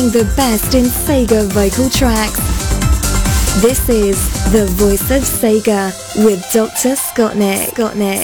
playing the best in Sega vocal tracks. This is The Voice of Sega with Dr. Scottnik.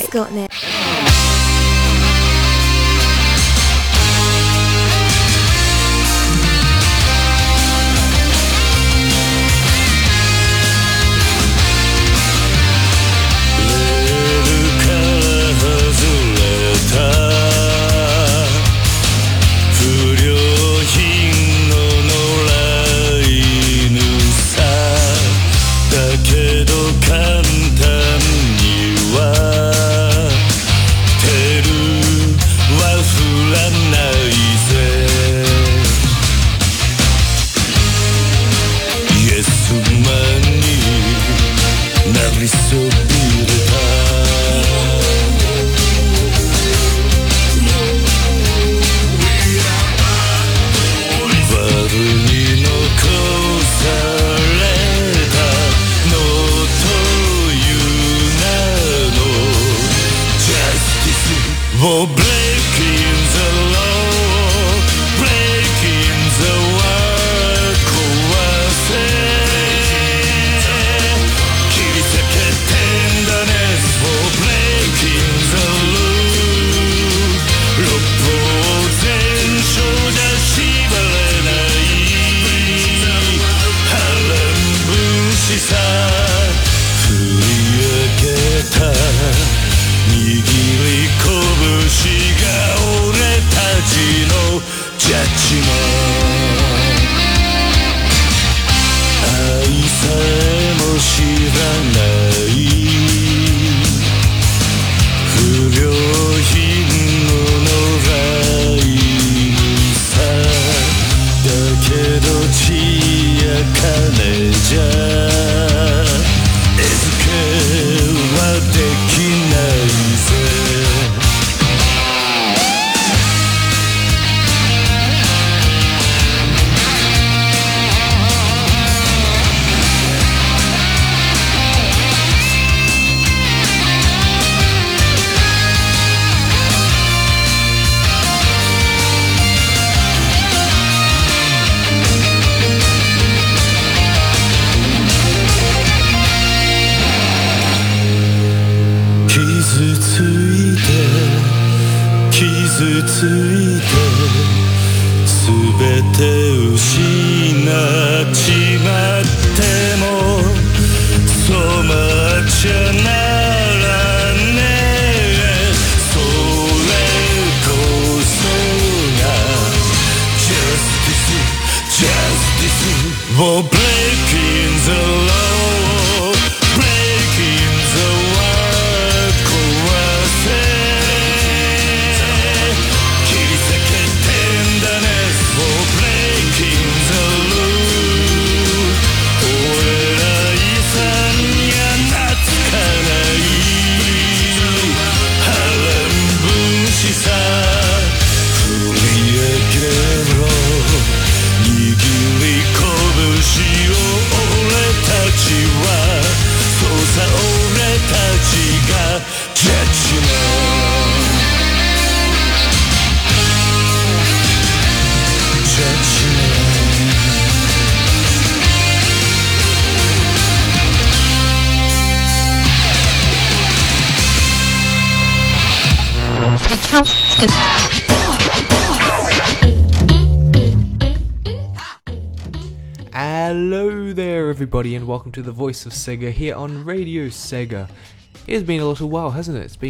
Hello there everybody and welcome to the Voice of Sega here on Radio Sega. It's been a little while, hasn't it? It's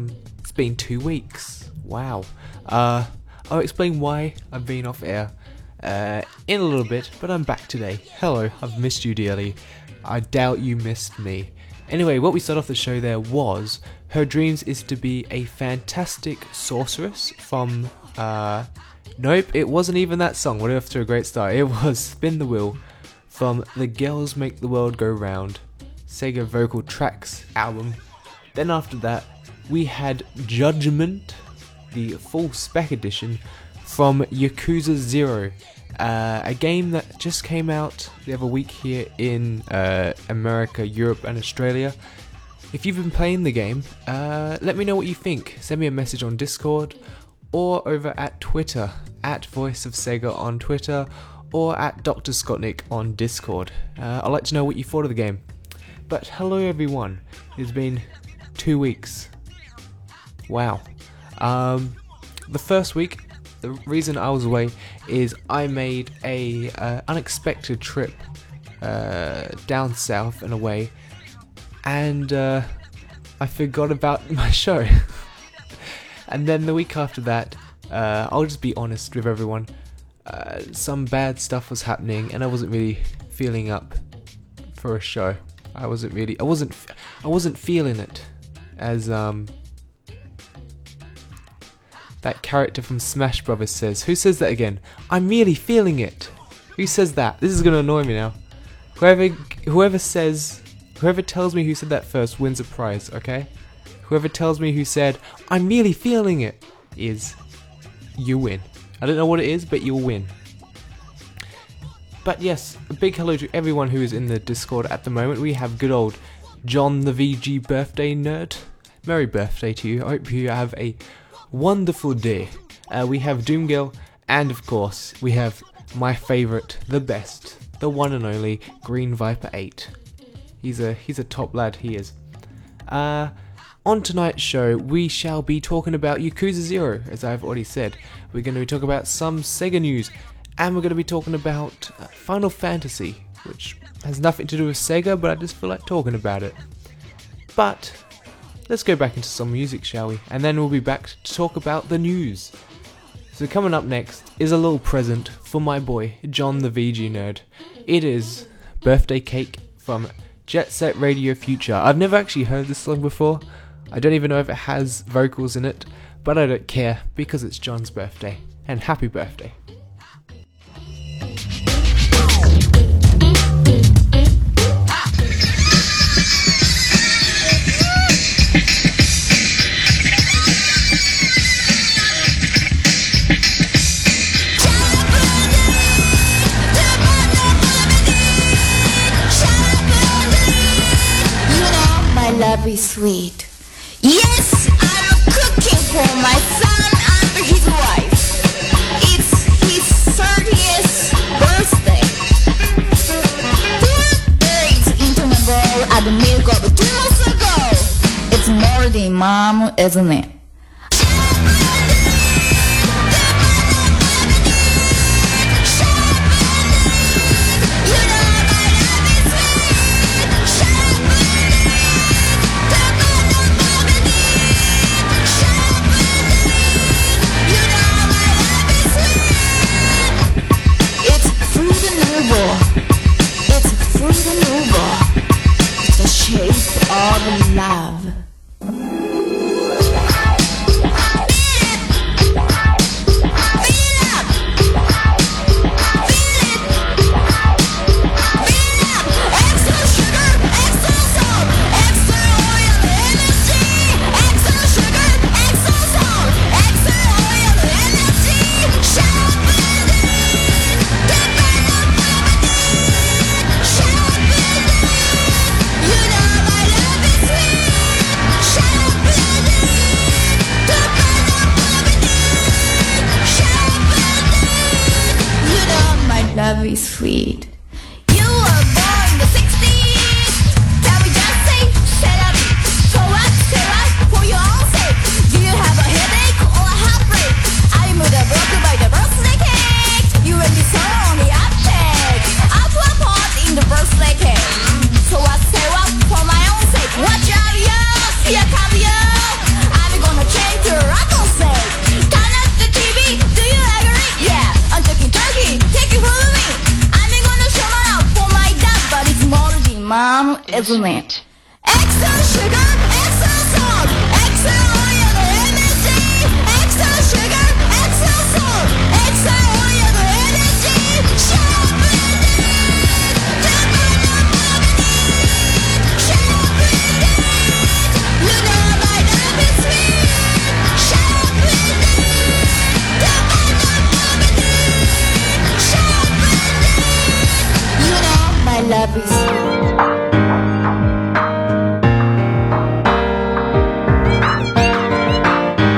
been 2 weeks. Wow. I'll explain why I've been off air in a little bit, but I'm back today. Hello, I've missed you dearly. I doubt you missed me. Anyway, what we started off the show there was her dreams is to be a fantastic sorceress from nope, it wasn't even that song. We're off to a great start. It was Spin the Wheel from the Girls Make the World Go Round Sega Vocal Tracks album. Then after that, we had Judgment, the full spec edition from Yakuza 0, a game that just came out the other week here in America, Europe and Australia. If you've been playing the game, let me know what you think. Send me a message on Discord or over at Twitter, at Voice of Sega on Twitter, or at Dr. Scottnik on Discord. I'd like to know what you thought of the game. But hello everyone, it's been 2 weeks. Wow. The first week, the reason I was away is I made a unexpected trip down south and away, and I forgot about my show. And then the week after that, I'll just be honest with everyone, some bad stuff was happening and I wasn't really feeling up for a show. I wasn't feeling it, as that character from Smash Brothers says. Who says that again? I'm really feeling it. Who says that? This is gonna annoy me now. Whoever tells me who said that first wins a prize, okay? Whoever tells me who said, I'm really feeling it, you win. I don't know what it is, but you'll win. But yes, a big hello to everyone who is in the Discord at the moment. We have good old John the VG birthday nerd. Merry birthday to you. I hope you have a wonderful day. We have Doomgirl, and of course, we have my favourite, the best, the one and only Green Viper 8. He's a top lad, he is. On tonight's show, we shall be talking about Yakuza 0, as I've already said. We're going to be talking about some Sega news, and we're going to be talking about Final Fantasy, which has nothing to do with Sega, but I just feel like talking about it. But let's go back into some music, shall we? And then we'll be back to talk about the news. So coming up next is a little present for my boy, John the VG Nerd. It is Birthday Cake from Jet Set Radio Future. I've never actually heard this song before. I don't even know if it has vocals in it, but I don't care because it's John's birthday. And happy birthday. Love is sweet. Yes, I'm cooking for my son and his wife. It's his 30th birthday. 2 days into my bowl at the milk of 2 months ago. It's more than mom, isn't it? Of love. Love is sweet. You were born in the 60s. Can we just say, set up, so what, for your own sake? Do you have a headache or a heartbreak? I'm broken by the birthday cake. You and me so on the uptake. Out to a pot in the birthday cake. So what, say what, for my own sake? Watch out, yo, here come you. I'm gonna change your rotten sake. Turn up the TV, do you agree? Yeah, I'm talking turkey, take it from me. I'm gonna show my love for my dad, but it's more than mom, isn't it? Extra sugar, extra salt, extra oil, MSG. Extra sugar, extra salt, extra oil, MSG. You know my love is sweet. You know my love is sweet.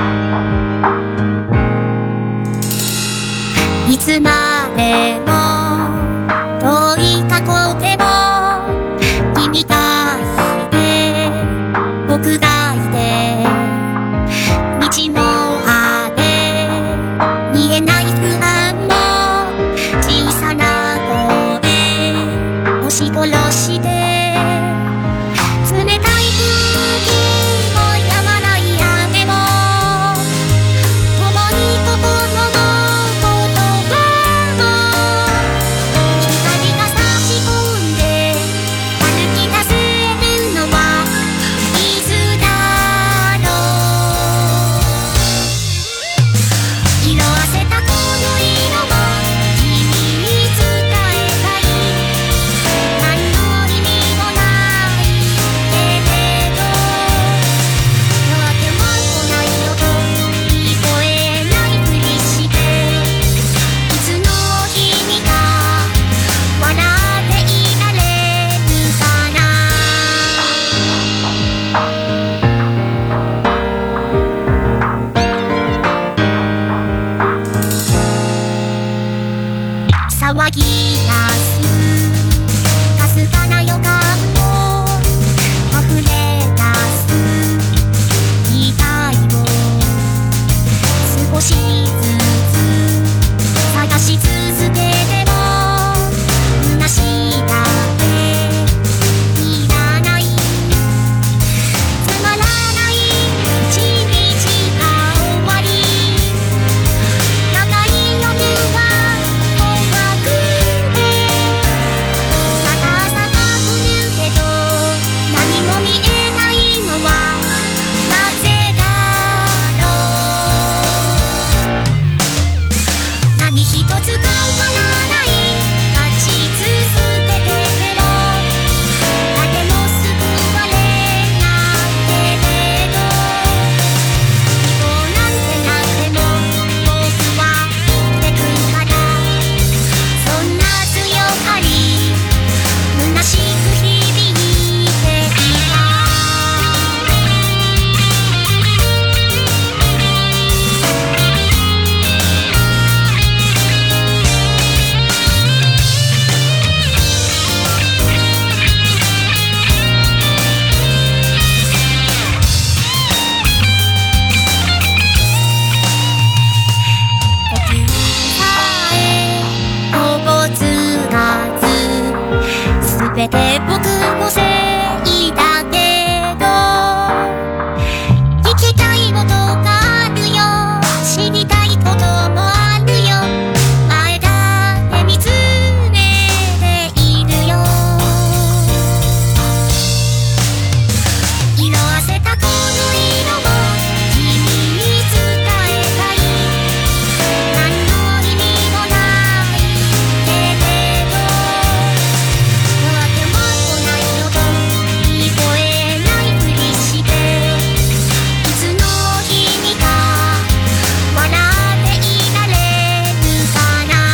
Iつまでも騒ぎ出すかすかな予感も溢れ出す期待を少しずつ探し続けても虚しいだけいらないつまらない一日が終わり長い夜は怖くてさかさか来るけど何も見えないのはなぜだろう何一つ変わらない立ち続けてても誰も救われないけど希望なんてなくても僕は生きてくからそんな強がり虚しく響いていた時さえおぼつかずすべて僕のせいだけど聞きたいことがあるよ知りたいこともあるよ前だけ見つめているよ色あせたこの色を君に伝えたい何の意味もないけれど怖くも来ないのと聞こえないふりしていつの日にか笑っていられるかな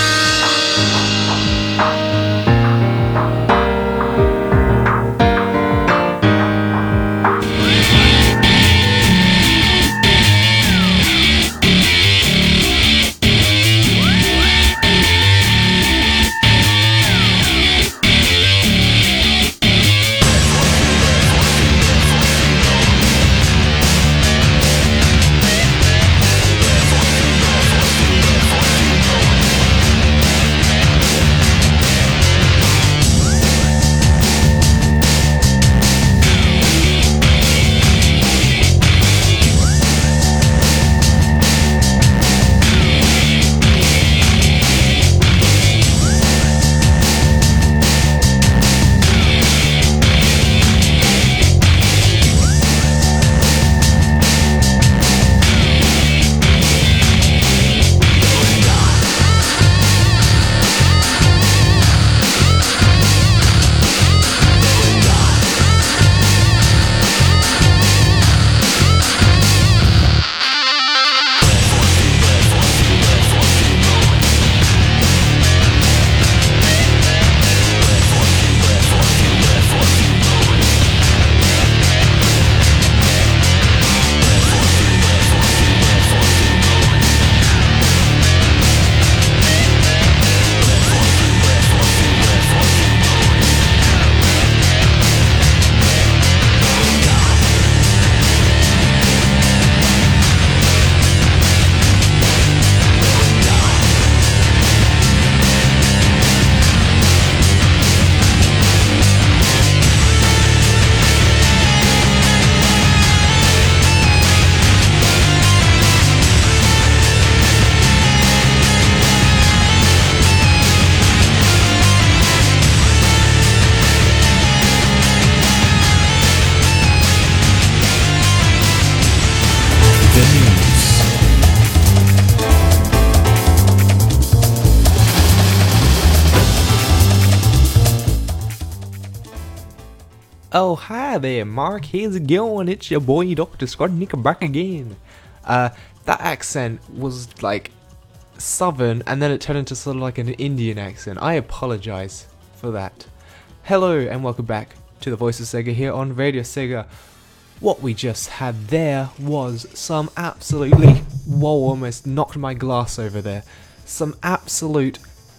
Oh, hi there, Mark. How's it going? It's your boy, Dr. Skodnik, back again. That accent was like southern, and then it turned into sort of like an Indian accent. I apologize for that. Hello, and welcome back to the Voice of Sega here on Radio Sega. What we just had there was some absolutely... Whoa, almost knocked my glass over there. Some absolute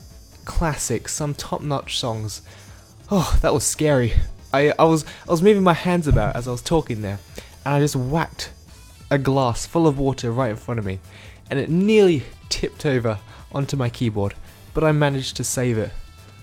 classics, some top-notch songs. Oh, that was scary. I was moving my hands about as I was talking there, and I just whacked a glass full of water right in front of me, and it nearly tipped over onto my keyboard, but I managed to save it.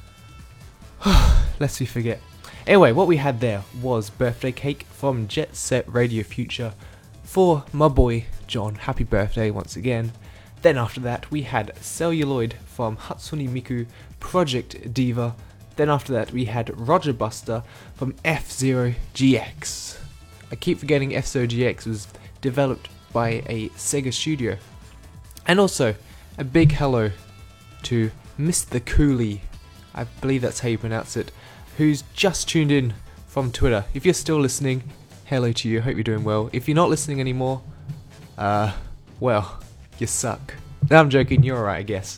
Lest we forget. Anyway, what we had there was Birthday Cake from Jet Set Radio Future for my boy John. Happy birthday once again. Then after that we had Celluloid from Hatsune Miku Project Diva. Then after that we had Roger Buster from F-Zero GX. I keep forgetting F-Zero GX was developed by a Sega studio. And also a big hello to Mr. Cooley, I believe that's how you pronounce it, who's just tuned in from Twitter. If you're still listening, hello to you, hope you're doing well. If you're not listening anymore, well, you suck. No, I'm joking, you're alright, I guess.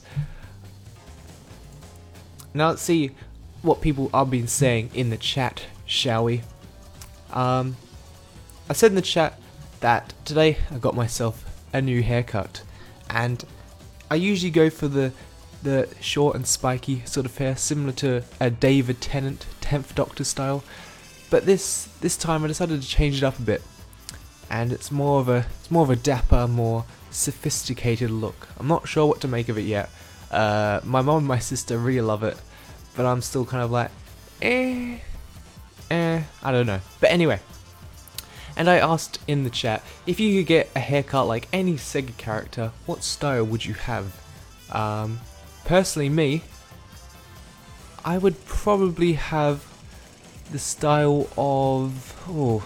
Now let's see what people have been saying in the chat, shall we? I said in the chat that today I got myself a new haircut, and I usually go for the short and spiky sort of hair, similar to a David Tennant 10th Doctor style, but this time I decided to change it up a bit, and it's more of a dapper, more sophisticated look. I'm not sure what to make of it yet. My mum and my sister really love it, but I'm still kind of like, I don't know. But anyway, and I asked in the chat, if you could get a haircut like any Sega character, what style would you have? Personally, me, I would probably have the style of,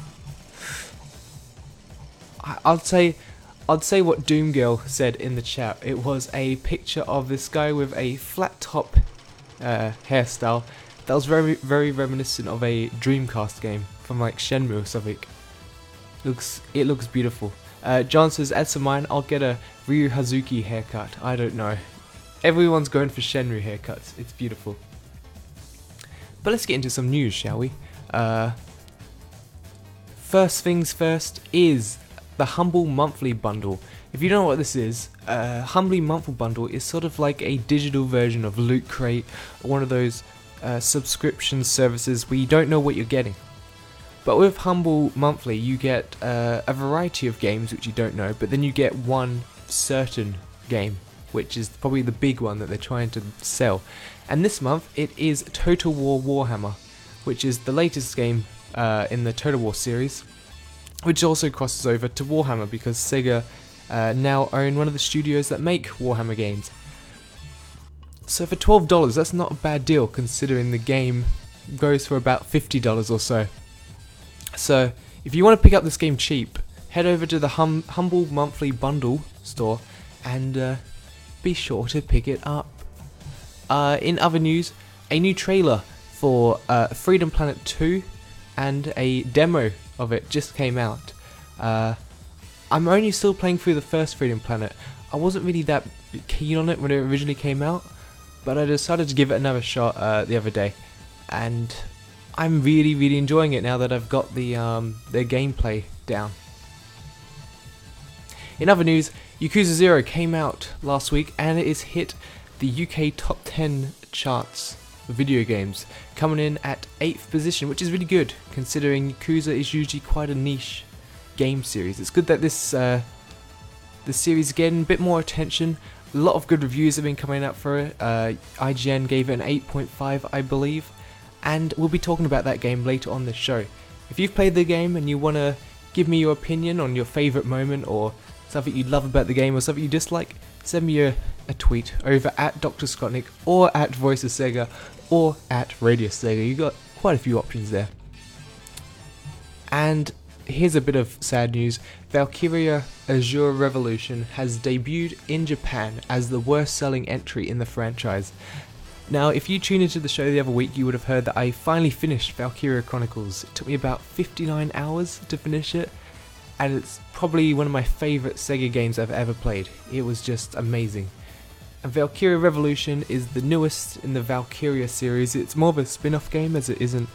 I'd say what Doomgirl said in the chat. It was a picture of this guy with a flat top hairstyle that was very, very reminiscent of a Dreamcast game from like Shenmue or something. It looks beautiful. John says, as for mine, I'll get a Ryu Hazuki haircut. I don't know. Everyone's going for Shenmue haircuts. It's beautiful. But let's get into some news, shall we? First things first is the Humble Monthly Bundle. If you don't know what this is, Humble Monthly Bundle is sort of like a digital version of Loot Crate, or one of those subscription services where you don't know what you're getting. But with Humble Monthly, you get a variety of games which you don't know, but then you get one certain game, which is probably the big one that they're trying to sell. And this month, it is Total War Warhammer, which is the latest game in the Total War series, which also crosses over to Warhammer because Sega now own one of the studios that make Warhammer games. So for $12, that's not a bad deal considering the game goes for about $50 or so. So if you want to pick up this game cheap, head over to the Humble Monthly Bundle store and be sure to pick it up. In other news, a new trailer for Freedom Planet 2 and a demo of it just came out. I'm only still playing through the first Freedom Planet. I wasn't really that keen on it when it originally came out, but I decided to give it another shot the other day, and I'm really, really enjoying it now that I've got the gameplay down. In other news, Yakuza 0 came out last week and it has hit the UK top 10 charts for video games, coming in at 8th position, which is really good considering Yakuza is usually quite a niche game series. It's good that this the series is getting a bit more attention. A lot of good reviews have been coming out for it. IGN gave it an 8.5, I believe, and we'll be talking about that game later on the show. If you've played the game and you want to give me your opinion on your favourite moment or something you love about the game or something you dislike, send me a tweet over at Dr. Scottnik or at Voice of Sega or at Radio Sega. You got quite a few options there. And here's a bit of sad news. Valkyria Azure Revolution has debuted in Japan as the worst selling entry in the franchise. Now, if you tuned into the show the other week, you would have heard that I finally finished Valkyria Chronicles. It took me about 59 hours to finish it, and it's probably one of my favourite Sega games I've ever played. It was just amazing. And Valkyria Revolution is the newest in the Valkyria series. It's more of a spin-off game as it isn't...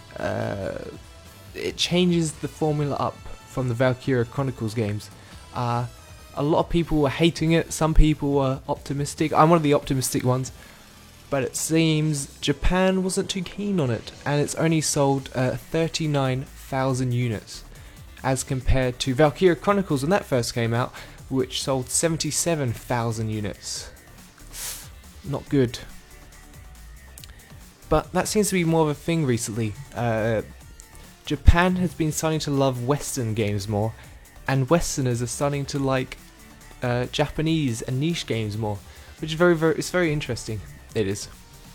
it changes the formula up from the Valkyria Chronicles games. A lot of people were hating it, some people were optimistic. I'm one of the optimistic ones. but it seems Japan wasn't too keen on it, and it's only sold 39,000 units, as compared to Valkyria Chronicles when that first came out, which sold 77,000 units. Not good. But that seems to be more of a thing recently. Japan has been starting to love Western games more, and Westerners are starting to like Japanese and niche games more, which is it's very interesting. It is.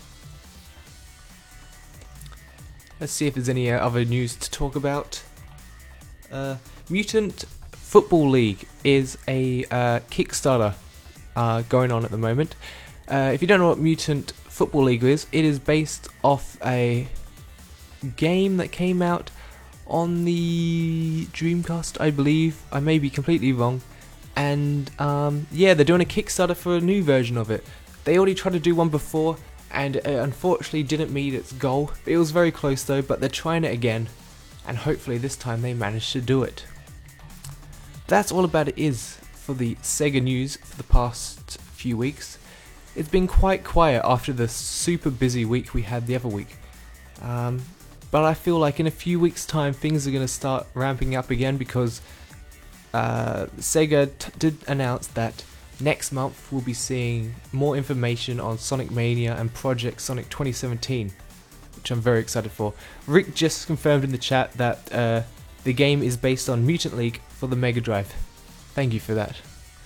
Let's see if there's any other news to talk about. Mutant Football League is a Kickstarter going on at the moment. If you don't know what Mutant Football League is, it is based off a game that came out on the Dreamcast, I believe. I may be completely wrong. And yeah, they're doing a Kickstarter for a new version of it. They already tried to do one before, and it unfortunately didn't meet its goal. It was very close though, but they're trying it again, and hopefully this time they manage to do it. That's all about it is for the Sega news for the past few weeks. It's been quite quiet after the super busy week we had the other week. But I feel like in a few weeks' time things are going to start ramping up again, because Sega did announce that next month we'll be seeing more information on Sonic Mania and Project Sonic 2017, which I'm very excited for. Rick just confirmed in the chat that the game is based on Mutant League for the Mega Drive. Thank you for that.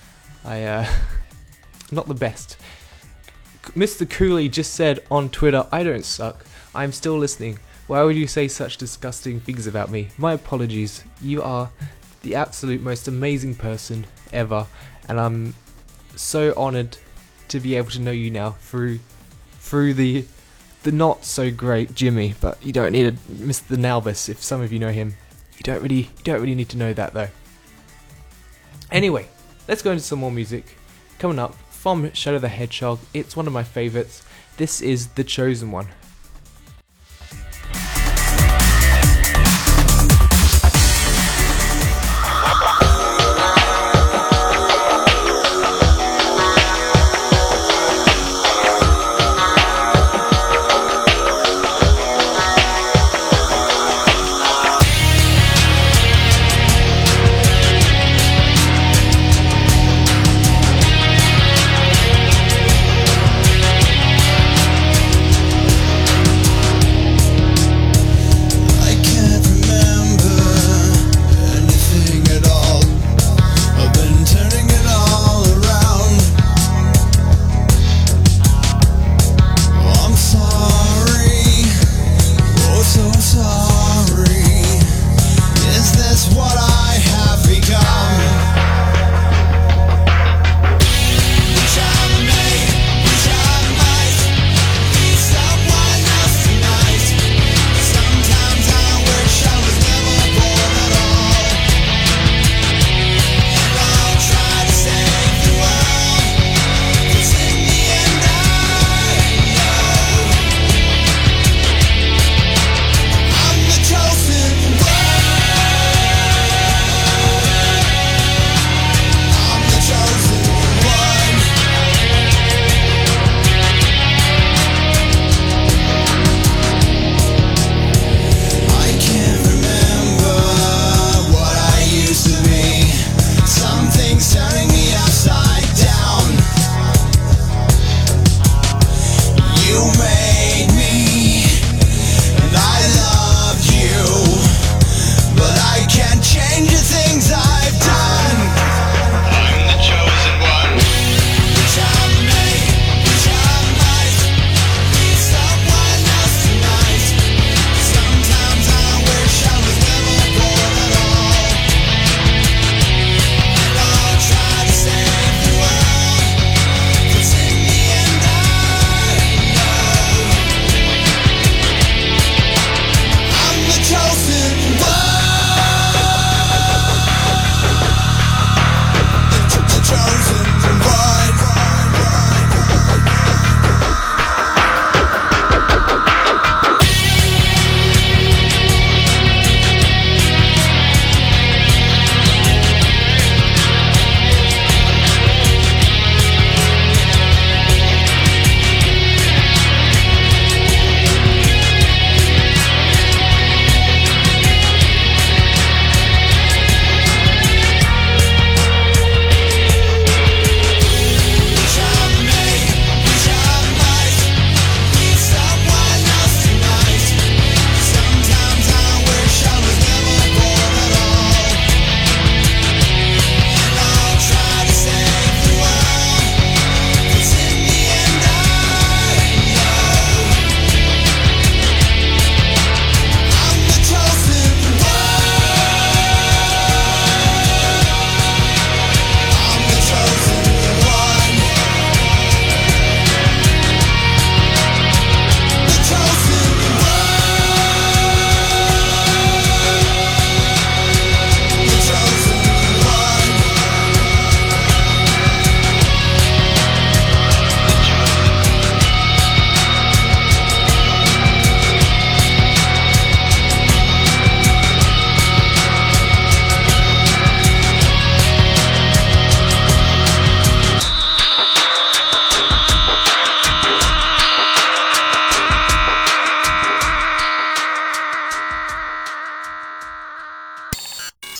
Not the best. Mr. Cooley just said on Twitter, "I don't suck. I'm still listening. Why would you say such disgusting things about me? My apologies. You are the absolute most amazing person ever, and I'm so honoured to be able to know you now through the not so great Jimmy." But you don't need to Mr. Nalvis, if some of you know him. You don't really need to know that though. Anyway, let's go into some more music. Coming up from Shadow the Hedgehog, it's one of my favourites. This is The Chosen One.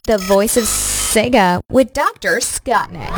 The Voice of Sega with Dr. Scottnik.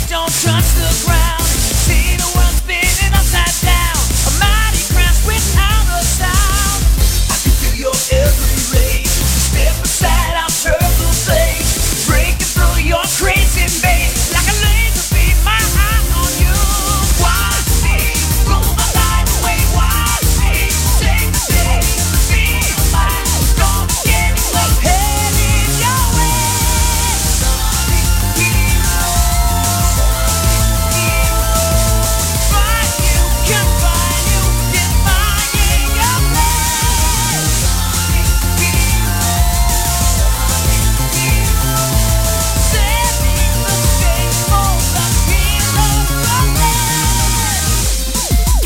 don't touch the ground. See the world spinning upside down. A mighty crash without a sound. I can feel your every rage. Step aside, I'll turbo blade. Breaking through your crazy maze. Like a laser beam, my eye on you. Watch me roll my life away. Watch me take the day. Feel my don't get what's heading your way. Find you, confine you, defying your plan. Setting the stage for the heroes of man.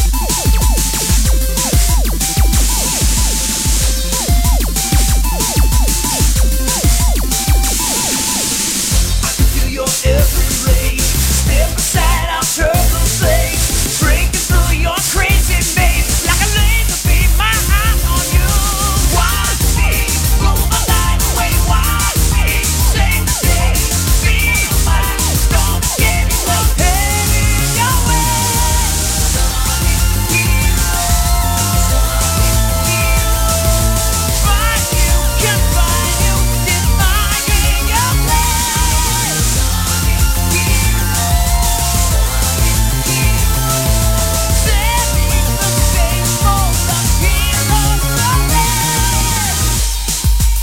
I can feel your every rage. Step aside, I'll turbo blade. Breaking through your crazy maze. Like a laser beam, my eye on you. Watch me roll my life away. Watch me take the day. Feel my don't get what's heading your way. Find you, confine you, defying your plan. Setting the stage for the heroes of man.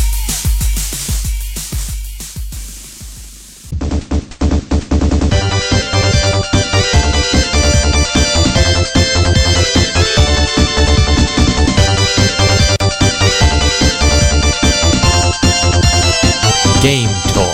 Game Talk.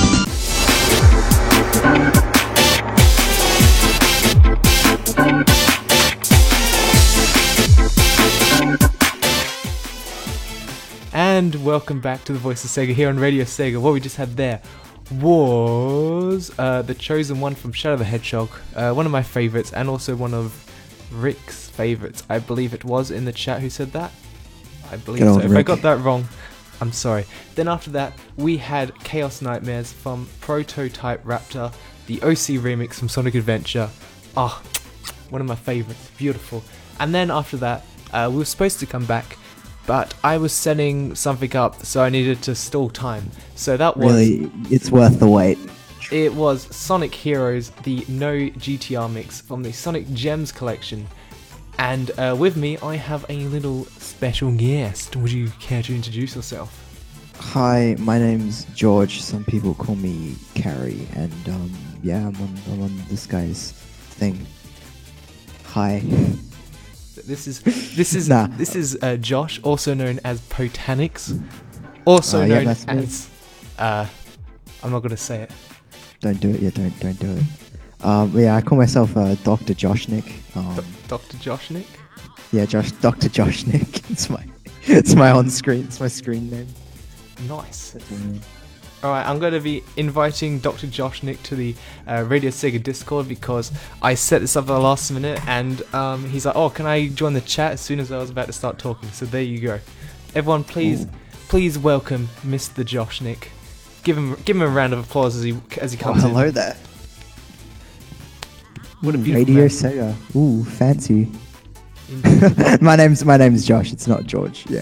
And welcome back to the Voice of Sega here on Radio Sega. What we just had there was The Chosen One from Shadow the Hedgehog, one of my favourites, and also one of Rick's favourites. I believe it was in the chat who said that. I believe Good so. old If I Rick. got that wrong, I'm sorry. Then after that, we had Chaos Nightmares from Prototype Raptor, the OC remix from Sonic Adventure. Ah, one of my favourites. Beautiful. And then after that, we were supposed to come back, but I was setting something up, so I needed to stall time. So that was... Really, it's worth the wait. It was Sonic Heroes, the No GTR mix from the Sonic Gems collection. And with me, I have a little special guest. Would you care to introduce yourself? Hi, my name's George. Some people call me Carrie, and yeah, I'm on this guy's thing. Hi. This is Nah. this is Josh, also known as Potanix, also Yeah, known that's me. as I'm not gonna say it. Don't do it. Yeah, don't do it. Yeah, I call myself Dr. Joshnik. Dr. Joshnik. Yeah, Dr. Joshnik. It's my on screen. It's my screen name. Nice. Alright, I'm going to be inviting Dr. Joshnik to the Radio Sega Discord because I set this up at the last minute and he's like, oh, can I join the chat as soon as I was about to start talking? So there you go. Everyone, please welcome Mr. Joshnik. Give him a round of applause as he comes in. Hello there. What a beautiful Radio man. Sega. Ooh, fancy. Indeed. my name's Josh. It's not George. Yeah.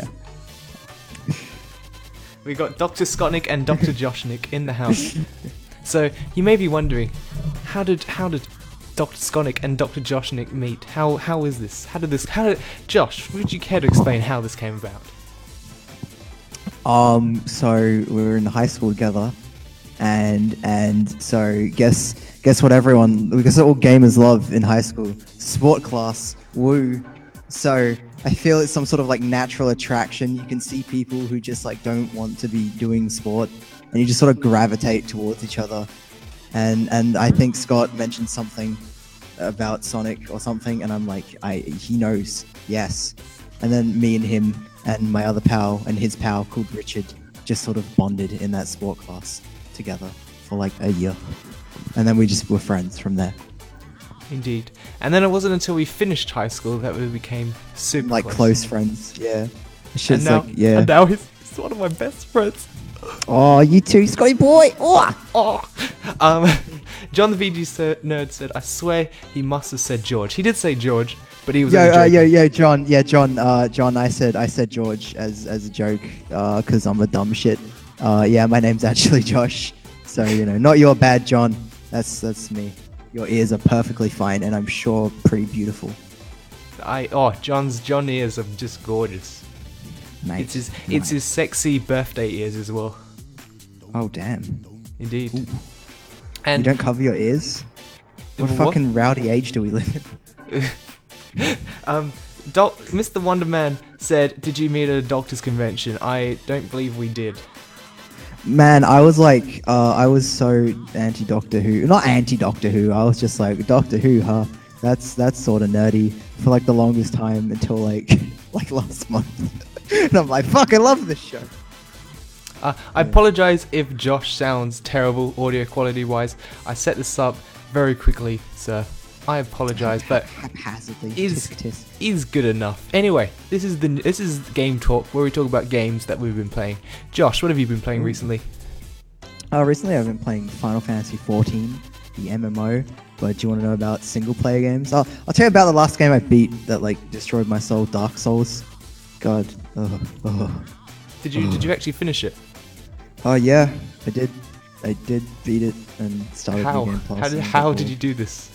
We got Dr. Skotnik and Dr. Joshnik in the house. So you may be wondering, how did Dr. Skotnik and Dr. Joshnik meet? How is this? Josh, would you care to explain how this came about? So we were in high school together, and so guess what everyone, because all gamers love in high school, sport class, woo. So I feel it's some sort of like natural attraction. You can see people who just like don't want to be doing sport, and you just sort of gravitate towards each other. And I think Scott mentioned something about Sonic or something, and I'm like, he knows, yes. And then me and him and my other pal and his pal called Richard just sort of bonded in that sport class together for like a year, and then we just were friends from there. Indeed. And then it wasn't until we finished high school that we became super Like close friends, yeah. It's And just now, like, yeah. and now he's one of my best friends. Oh, you too, Scotty boy. Oh. John the nerd said, I swear he must have said George. He did say George, but he was Yo, only joking. John. Yeah, John. I said George as a joke, cause I'm a dumb shit. Yeah, my name's actually Josh. So not your bad, John. That's me. Your ears are perfectly fine, and I'm sure pretty beautiful. John ears are just gorgeous. Mate, It's his sexy birthday ears as well. Oh damn! Indeed. You And don't cover your ears? What What? fucking rowdy age do we live in? Mr. Wonderman said, did you meet at a doctor's convention? I don't believe we did. Man, I was like, I was so anti-Doctor Who. Not anti-Doctor Who, I was just like, Doctor Who, huh? That's sort of nerdy for like the longest time until like last month. And I'm like, fuck, I love this show. I apologize if Josh sounds terrible audio quality wise. I set this up very quickly, sir. I apologize, but Haphazardly. is tisk, tisk. is good enough. Anyway, this is Game Talk, where we talk about games that we've been playing. Josh, what have you been playing recently? Recently I've been playing Final Fantasy XIV, the MMO. But do you want to know about single player games? I'll tell you about the last game I beat that like destroyed my soul, Dark Souls. God. Did you actually finish it? Oh yeah, I did. I did beat it and started How? New Game Plus. How did you do this?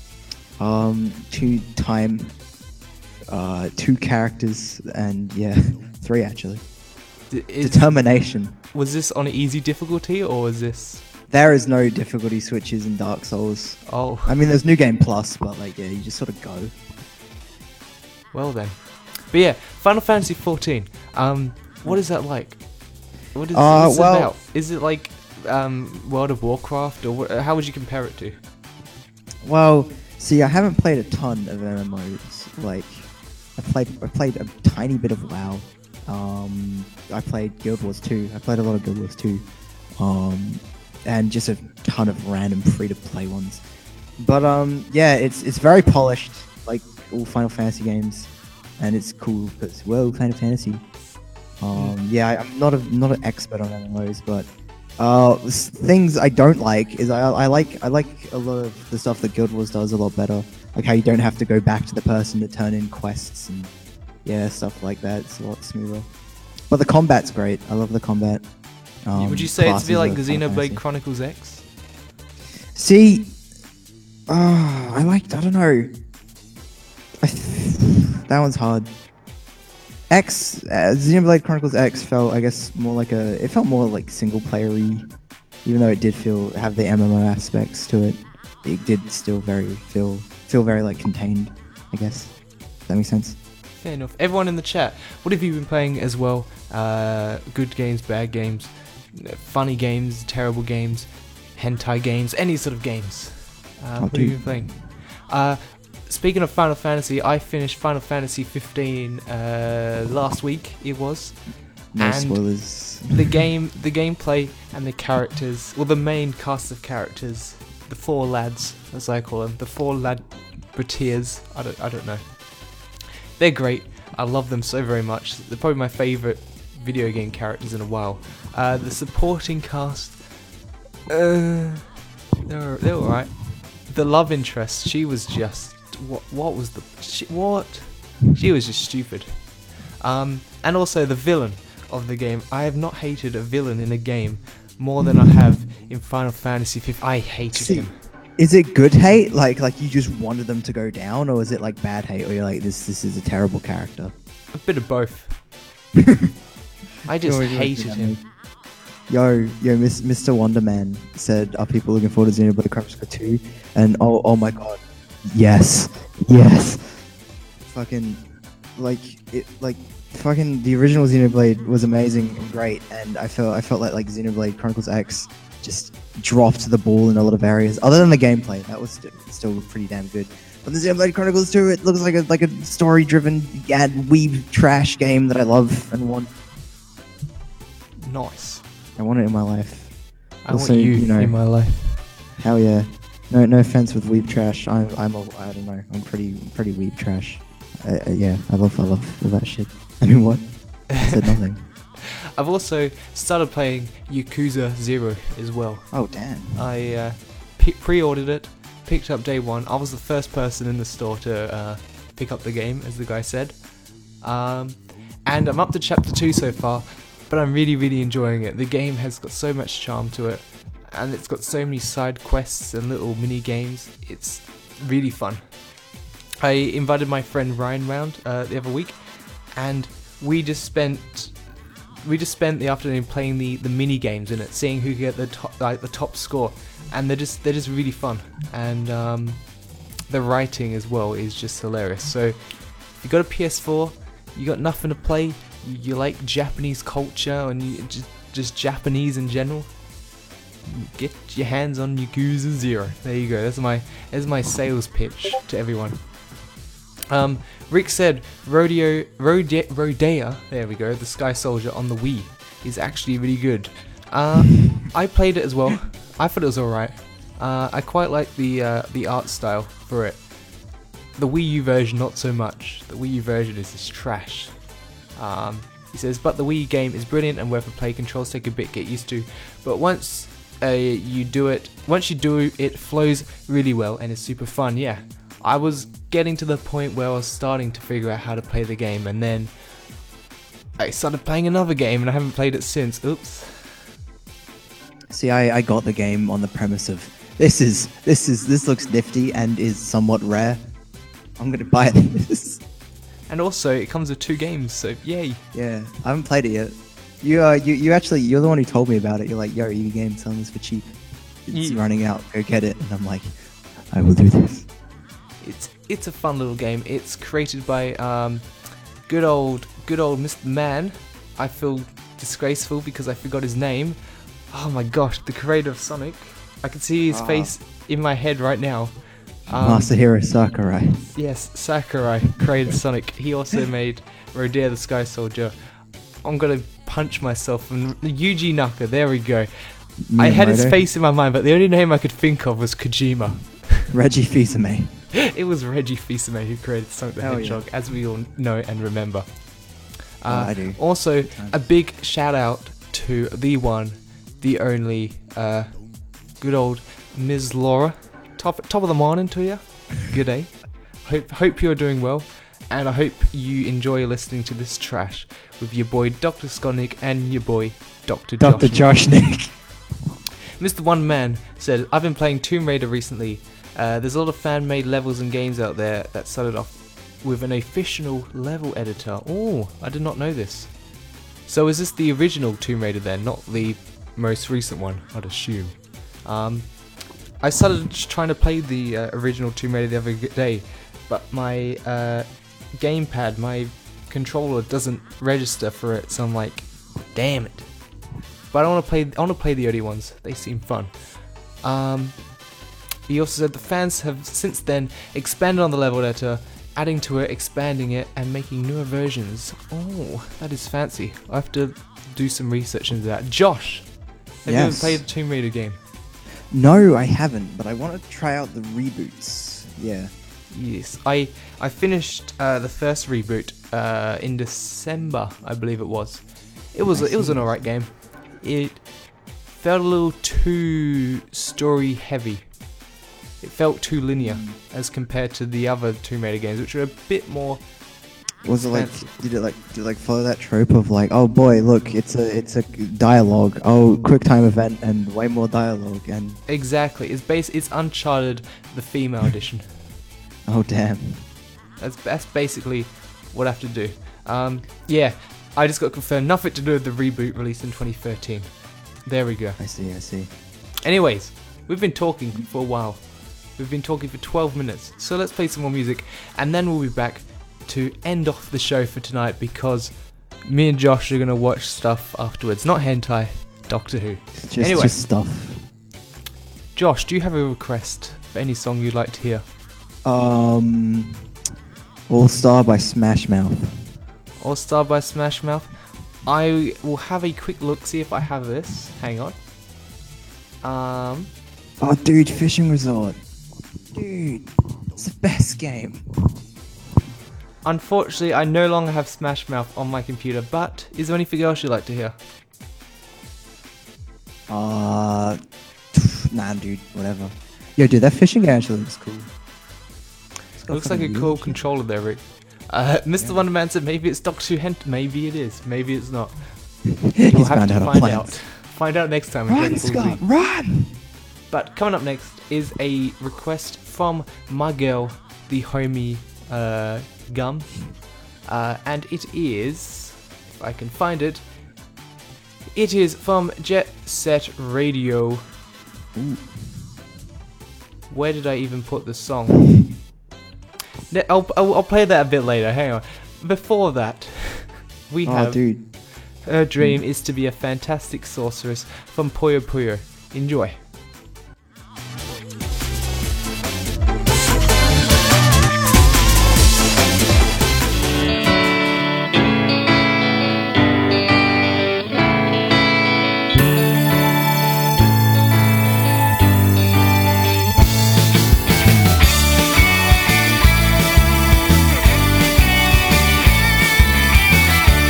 2 time, 2 characters, and yeah, 3 actually. Determination. Was this on easy difficulty or was this? There is no difficulty switches in Dark Souls. Oh, I mean, there's New Game Plus, but like, yeah, you just sort of go. well then. But yeah, Final Fantasy 14. What is that like? What's it about? Is it like World of Warcraft, or how would you compare it to? Well, see, I haven't played a ton of MMOs. Like, I played a tiny bit of WoW. I played Guild Wars 2. I played a lot of Guild Wars 2. And just a ton of random free-to-play ones. But yeah, it's very polished, like all Final Fantasy games, and it's cool because Final Fantasy. Yeah, I'm not an expert on MMOs, but things I don't like is I like a lot of the stuff that Guild Wars does a lot better, like how you don't have to go back to the person to turn in quests and yeah, stuff like that. It's a lot smoother. But the combat's great. I love the combat. Would you say it's a bit like classes of Final Xenoblade Fantasy. Chronicles X? See, I don't know. That one's hard. Xenoblade Chronicles X felt, I guess, it felt more like single player-y, even though it did have the MMO aspects to it. It did still feel very like contained, I guess. Does that make sense? Fair enough. Everyone in the chat, what have you been playing as well? Good games, bad games, funny games, terrible games, hentai games, any sort of games. What have you been playing? Speaking of Final Fantasy, I finished Final Fantasy 15 last week. It was. No And spoilers. the gameplay and the characters, well, the main cast of characters, the 4 lads, as I call them, the 4 lad-bratiers, I don't know. They're great. I love them so very much. They're probably my favourite video game characters in a while. The supporting cast, they're alright. The love interest, she was just she was just stupid. And also the villain of the game. I have not hated a villain in a game more than I have in Final Fantasy 15. I hated him. Is it good hate? Like you just wanted them to go down, or is it like bad hate, or you're like this is a terrible character? A bit of both. I just hated him. Yo, Mr. Wonderman said, "Are people looking forward to Xenoblade Chronicles 2?" And oh my god, yes. Fucking fucking the original Xenoblade was amazing and great, and I felt like Xenoblade Chronicles X just dropped the ball in a lot of areas. Other than the gameplay, that was still pretty damn good. But the Xenoblade Chronicles 2, it looks like a story-driven weeb trash game that I love and want. Nice. I want it in my life. I Also, want you you know- in my life. Hell yeah. No offense with weeb trash. I don't know. I'm pretty weeb trash. Yeah, I love all that shit. I mean, what? I said nothing. I've also started playing Yakuza 0 as well. Oh damn. I pre-ordered it, picked up day one. I was the first person in the store to pick up the game, as the guy said. And I'm up to chapter 2 so far, but I'm really, really enjoying it. The game has got so much charm to it, and it's got so many side quests and little mini games. It's really fun. I invited my friend Ryan round the other week, and we just spent the afternoon playing the mini games in it, seeing who could get the top score, and they're just really fun. And the writing as well is just hilarious. So if you got a PS4, you got nothing to play, you like Japanese culture and you just Japanese in general, get your hands on Yakuza 0. There you go. That's my sales pitch to everyone. Rick said Rodea, there we go, the Sky Soldier on the Wii is actually really good. I played it as well. I thought it was alright. I quite like the art style for it. The Wii U version, not so much. The Wii U version is just trash. He says, but the Wii game is brilliant and worth a play. Controls take a bit get used to, but once you do it, it flows really well and is super fun. Yeah, I was getting to the point where I was starting to figure out how to play the game, and then I started playing another game, and I haven't played it since. Oops. See, I got the game on the premise of this looks nifty and is somewhat rare. I'm gonna buy this. And also, it comes with 2 games, so yay. Yeah, I haven't played it yet. You're the one who told me about it. You're like, yo, EV Games selling this for cheap. It's running out. Go get it. And I'm like, I will do this. It's a fun little game. It's created by good old Mr. Man. I feel disgraceful because I forgot his name. Oh my gosh, the creator of Sonic. I can see his face in my head right now. Masahiro Sakurai. Yes, Sakurai created Sonic. He also made Rodea the Sky Soldier. I'm gonna punch myself. And Yuji Naka, there we go. I had his face in my mind, but the only name I could think of was Kojima. Reggie Fils-Aimé. It was Reggie Fils-Aimé who created Sonic the Hedgehog, as we all know and remember. I do. Also, a big shout out to the one, the only, good old Ms. Laura. Top of the morning to you. Good day. Hope you're doing well, and I hope you enjoy listening to this trash with your boy Dr. Skonnik and your boy Dr. Josh Nick. Mr. One Man said, I've been playing Tomb Raider recently. There's a lot of fan-made levels and games out there that started off with an official level editor. Oh, I did not know this. So is this the original Tomb Raider then, not the most recent one, I'd assume. I started trying to play the original Tomb Raider the other day, but my gamepad, my controller doesn't register for it, so I'm like, damn it. But I want to play the early ones. They seem fun. He also said the fans have since then expanded on the level editor, adding to it, expanding it, and making newer versions. Oh, that is fancy. I have to do some research into that. Josh, have you ever played the Tomb Raider game? No, I haven't, but I want to try out the reboots. Yeah. Yes, I finished the first reboot in December, I believe it was. It was an alright game. It felt a little too story heavy. It felt too linear as compared to the other Tomb Raider games, which were a bit more. Was it like? Did it follow that trope of like, oh boy, look, it's a dialogue, oh quick time event and way more dialogue and. Exactly, it's Uncharted, the female edition. Oh damn. That's basically what I have to do. Yeah, I just got confirmed. Nothing to do with the reboot released in 2013. There we go. I see. Anyways, we've been talking for a while. We've been talking for 12 minutes. So let's play some more music, and then we'll be back to end off the show for tonight, because me and Josh are going to watch stuff afterwards. Not hentai, Doctor Who. Just stuff. Josh, do you have a request for any song you'd like to hear? All Star by Smash Mouth. All Star by Smash Mouth. I will have a quick look, see if I have this. Hang on. Oh, dude, Fishing Resort. Dude, it's the best game. unfortunately, I no longer have Smash Mouth on my computer, but is there anything else you'd like to hear? Nah, dude, whatever. Yo, dude, that fishing game actually looks cool. It looks like a cool controller there, Rick. Mr. Wonderman said maybe it's Doctor Who hint. Maybe it is. Maybe it's not. We'll He's have found to out our find plans. out. Find out next time. Run, Scott, run! But coming up next is a request from my girl, the homie Gum. And it is, if I can find it, it is from Jet Set Radio. Ooh. Where did I even put the song? I'll play that a bit later, hang on. Before that, we Oh, have dude. Her Dream is to be a Fantastic Sorceress from Puyo Puyo. Enjoy.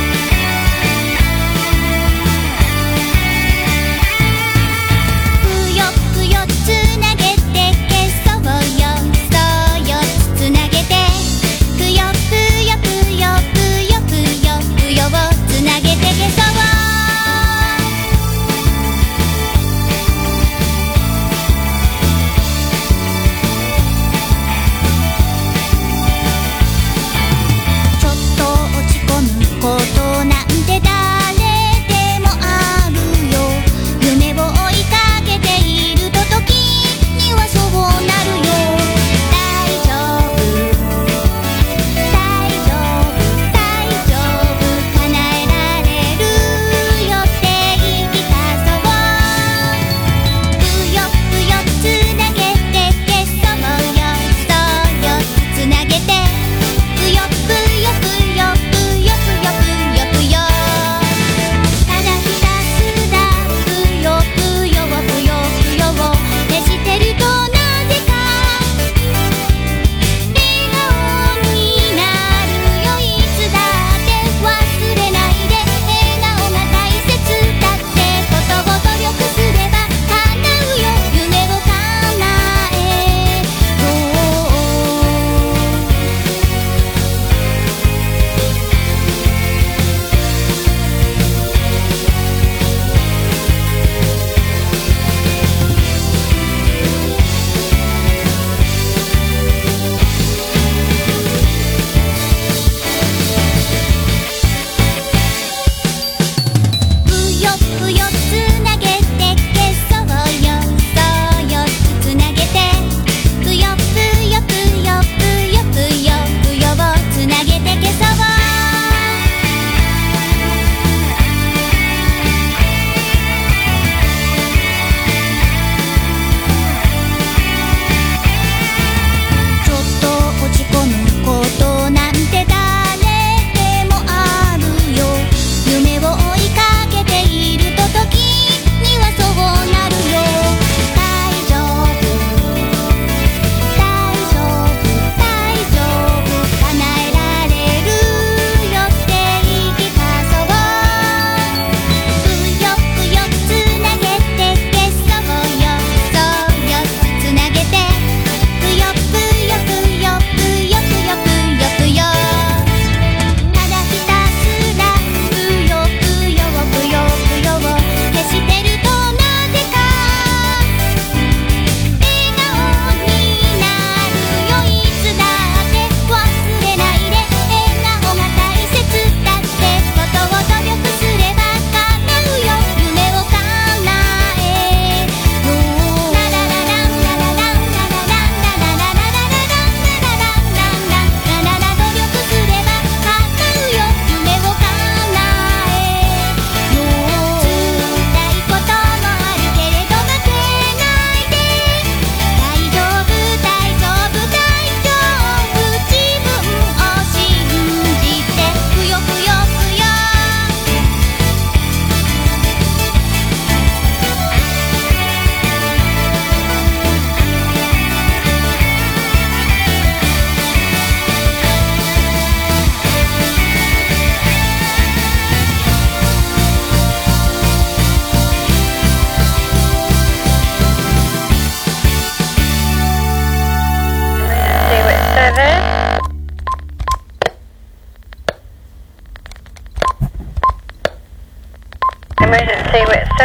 Puyo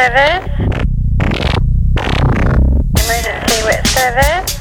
service. Emergency with service.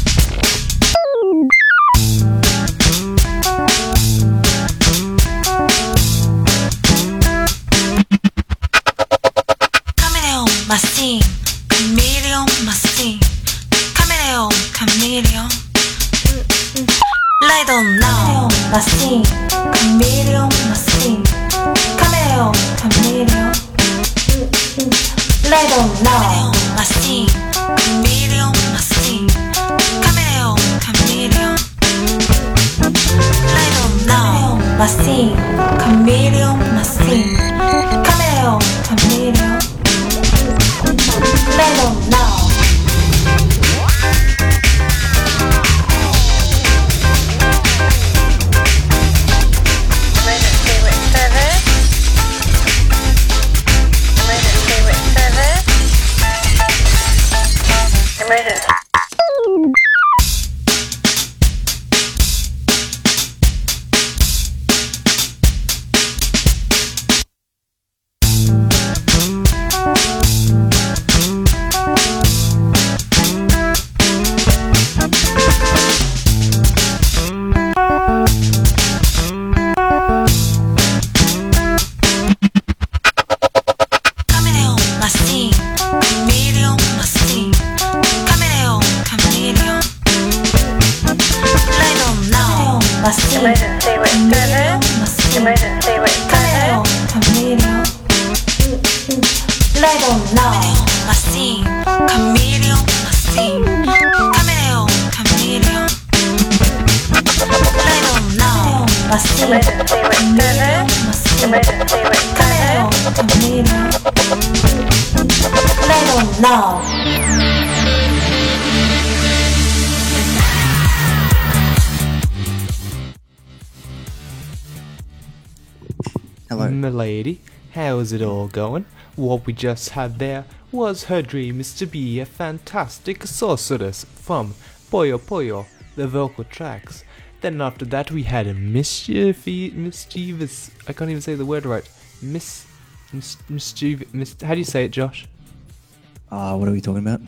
Chameleon machine, chameleon machine, chameleon, chameleon. Light on now, machine, chameleon machine, chameleon, chameleon. Light on now, machine, chameleon machine, chameleon, chameleon. Light on now, machine, chameleon machine, chameleon, chameleon. Light on now. Emergency with service. Emergency with service. Emergency. Chameleon machine, chameleon machine, chameleon, chameleon. Light on now, machine, Emergency with chameleon service. machine, Emergency with chameleon, service. chameleon. Light on now, machine, chameleon machine, chameleon, chameleon. Light on now, machine, Emergency with service. machine. Emergency with Chameleon, service. chameleon. Light on now. Hello. Milady, how's it all going? What we just had there was Her Dream is to Be a Fantastic Sorceress from Poyo Poyo, the vocal tracks. Then after that we had a mischievous, I can't even say the word right, mischievous, how do you say it, Josh? What are we talking about?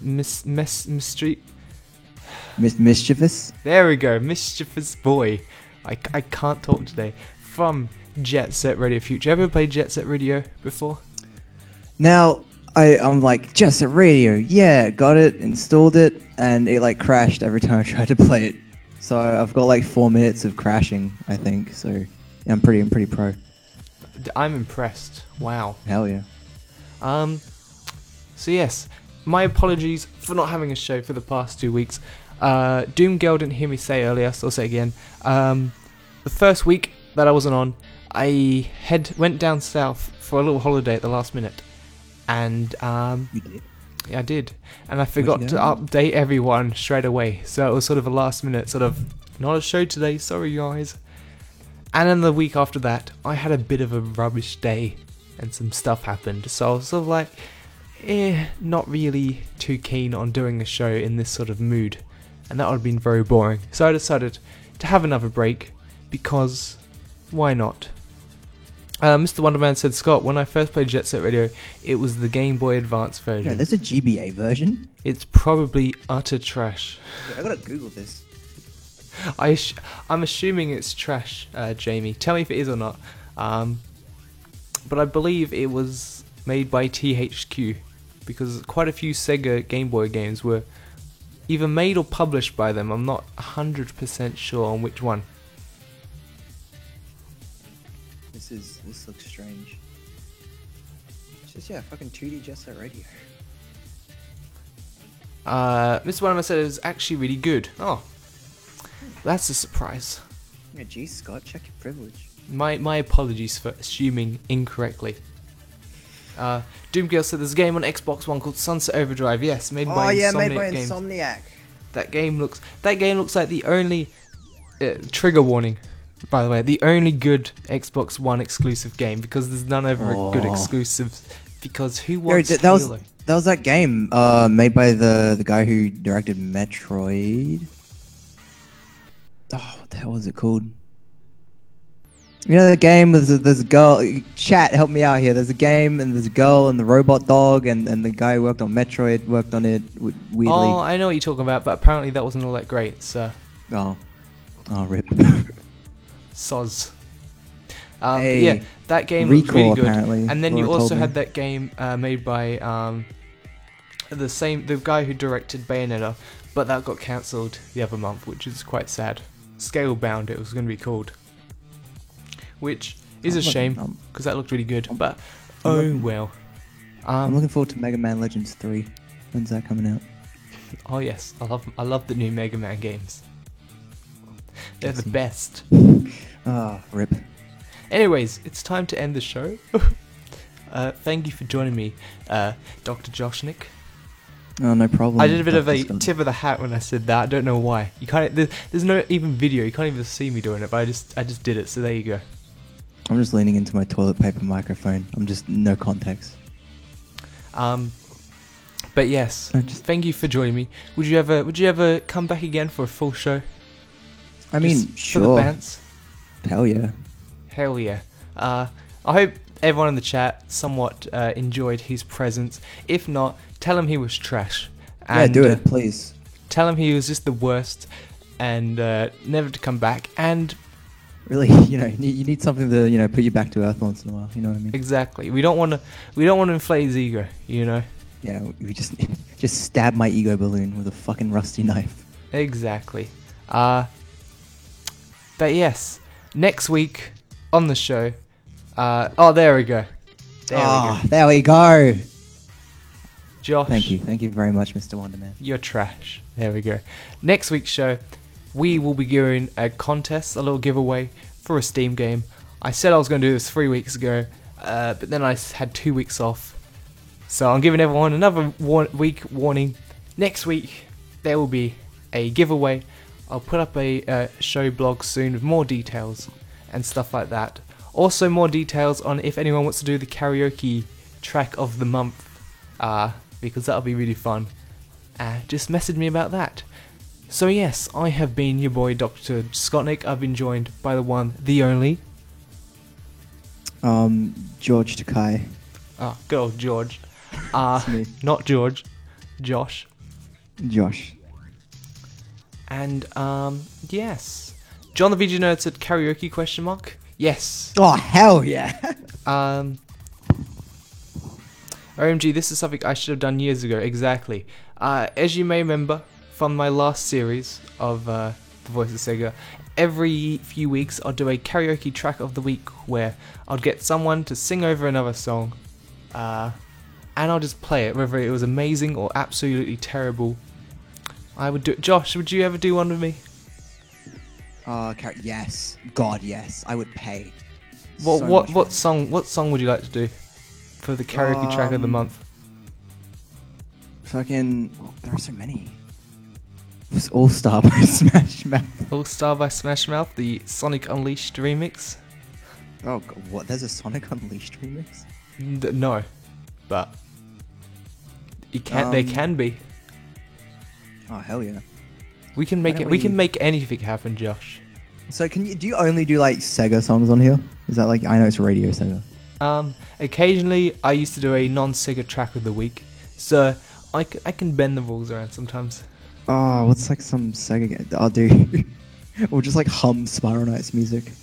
Mischievous? There we go, Mischievous Boy. I can't talk today. From Jet Set Radio Future. Ever played Jet Set Radio before? Now, I'm like, Jet Set Radio, yeah, got it, installed it, and it like crashed every time I tried to play it. So I've got like 4 minutes of crashing, I think. So yeah, I'm pretty pro. I'm impressed. Wow. Hell yeah. So yes, my apologies for not having a show for the past 2 weeks. Doom Girl didn't hear me say earlier, so I'll say it again. The first week that I wasn't on, I went down south for a little holiday at the last minute, and You did. yeah, I did, and I forgot you to do? update everyone straight away. So it was sort of a last minute, sort of not a show today. Sorry, guys. And then the week after that, I had a bit of a rubbish day, and some stuff happened. So I was sort of like, not really too keen on doing a show in this sort of mood, and that would have been very boring. So I decided to have another break, because why not? Mr. Wonderman said, Scott, when I first played Jet Set Radio, it was the Game Boy Advance Yeah, version. there's a GBA version. It's probably utter trash. I gotta Google this. I'm assuming it's trash, Jamie. Tell me if it is or not. But I believe it was made by THQ, because quite a few Sega Game Boy games were either made or published by them. I'm not 100% sure on which one. This looks strange. It's just, yeah, fucking 2D Jet Set Radio. Mr. Wonderman said it was actually really good. Oh, that's a surprise. Yeah, geez, Scott, check your privilege. My apologies for assuming incorrectly. Doomgirl said there's a game on Xbox One called Sunset Overdrive. Yes, made by Insomniac Games. Insomniac. That game looks like the only trigger warning. By the way, the only good Xbox One exclusive game, because there's none ever a good exclusive. Because who wants that Halo? was that game made by the guy who directed Metroid. Oh, what the hell was it called? You know the game, there's a girl, chat, help me out here. There's a game and there's a girl and the robot dog and the guy who worked on Metroid worked on it weirdly. Oh, I know what you're talking about, but apparently that wasn't all that great, so Oh, rip. soz. Hey, yeah, that game looked Recall, really good. apparently, And then you Laura told also me. had that game made by the guy who directed Bayonetta, but that got cancelled the other month, which is quite sad. Scalebound, it was going to be called, which is a shame because that looked really good. But oh well. I'm looking forward to Mega Man Legends 3. When's that coming out? Oh yes, I love the new Mega Man games. They're the best. Rip. Anyways, it's time to end the show. Thank you for joining me, Dr. Joshnik. Oh, no problem. I did a bit of Dr. a Scott. tip of the hat when I said that. I don't know why. You can't. There's no even video. You can't even see me doing it. But I just did it. So there you go. I'm just leaning into my toilet paper microphone. I'm just no context. But yes, thank you for joining me. Would you ever come back again for a full show? I mean, Just sure. For the bands? Hell yeah. Hell yeah. I hope everyone in the chat somewhat enjoyed his presence. If not, tell him he was trash. Yeah, do it, please. Tell him he was just the worst and never to come back. And Really, you need something to, put you back to earth once in a while. You know what I mean? exactly, we don't want to inflate his ego. Yeah, we just stab my ego balloon with a fucking rusty knife. Exactly. But yes, next week on the show. There we go. There we go. Josh. Thank you very much, Mr. Wonderman. You're trash. There we go. Next week's show, we will be doing a contest, a little giveaway for a Steam game. I said I was going to do this 3 weeks ago, but then I had 2 weeks off. So I'm giving everyone another week warning. Next week, there will be a giveaway. I'll put up a show blog soon with more details and stuff like that. Also more details on if anyone wants to do the karaoke track of the month, because that'll be really fun. Just message me about that. So yes, I have been your boy Dr. Scottnik. I've been joined by the one, the only. George Takai. Good old George. me. Not George, Josh. Josh. And yes, John the VG Nerd said karaoke ? Yes. Oh, hell yeah. OMG, this is something I should have done years ago. Exactly. As you may remember from my last series of The Voice of Sega, every few weeks I'll do a karaoke track of the week where I'll get someone to sing over another song, and I'll just play it, whether it was amazing or absolutely terrible. I would do it. Josh, would you ever do one with me? Yes. God, yes. I would pay. What song would you like to do for the karaoke track of the month? Fucking, there are so many. It's All Star by Smash Mouth. All Star by Smash Mouth, the Sonic Unleashed remix. Oh, God, what? There's a Sonic Unleashed remix? No, but there can be. Oh, hell yeah. We can make Why it. don't We can we- make anything happen, Josh. So do you only do like Sega songs on here? Is that like, I know it's Radio Sega. Occasionally I used to do a non-Sega track of the week, so I can bend the rules around sometimes. Oh, what's like some Sega game? I'll do. Or just like hum Spiral Knights music.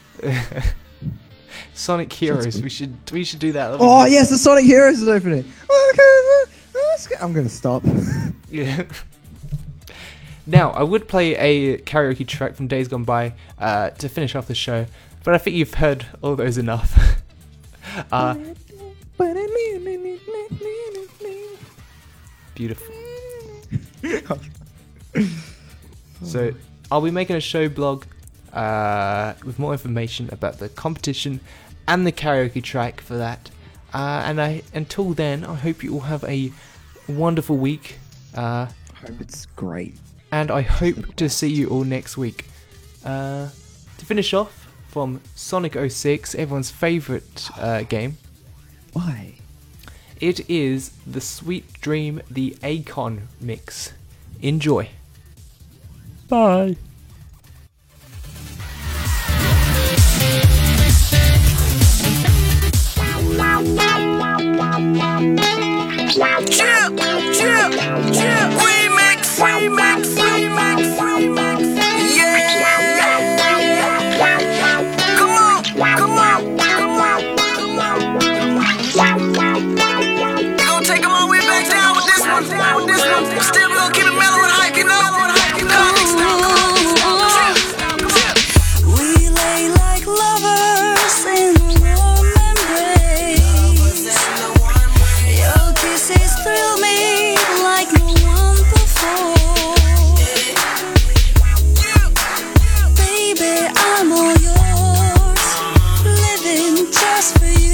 Sonic Heroes. We should do that. Oh yes, the Sonic Heroes is opening. I'm gonna stop. Yeah. Now, I would play a karaoke track from Days Gone By to finish off the show, but I think you've heard all those enough. Beautiful. So, I'll be making a show blog with more information about the competition and the karaoke track for that. Until then, I hope you all have a wonderful week. I hope it's great. And I hope to see you all next week. To finish off, from Sonic 06, everyone's favourite game, Why? it is the Sweet Dream, the Akon mix. Enjoy. Bye. We lay like lovers in a warm embrace. Your kisses thrill me like no one before. Baby, I'm all yours, living just for you.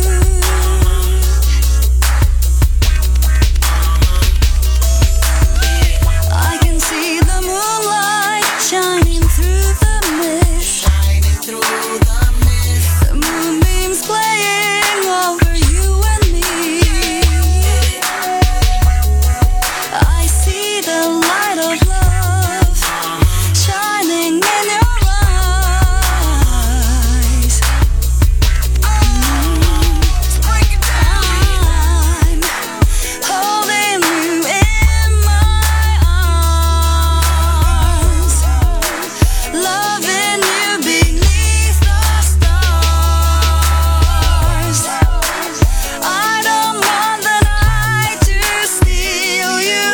I can see the moonlight shining through the mist. The moonbeams playing over you and me. I see the light of love shining in your eyes. I'm holding you in my arms, loving you beneath the stars. I don't want the night to steal you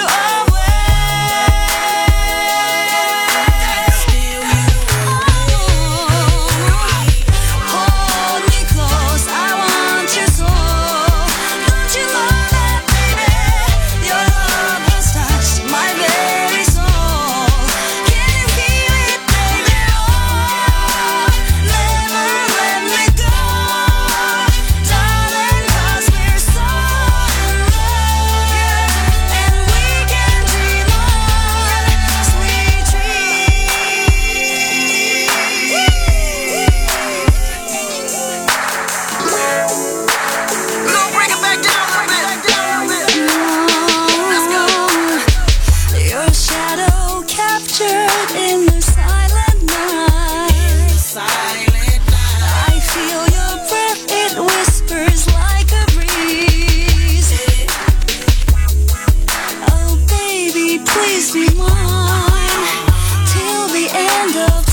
Hold me close, I want you so. Don't you know that, baby? Your love has touched my very soul. Can you feel it, baby? Oh, never let me go, darling, 'cause we're so in love, and we can dream on sweet Your shadow captured in the silent night. I feel your breath, it whispers like a breeze. Oh baby, please be mine till the end of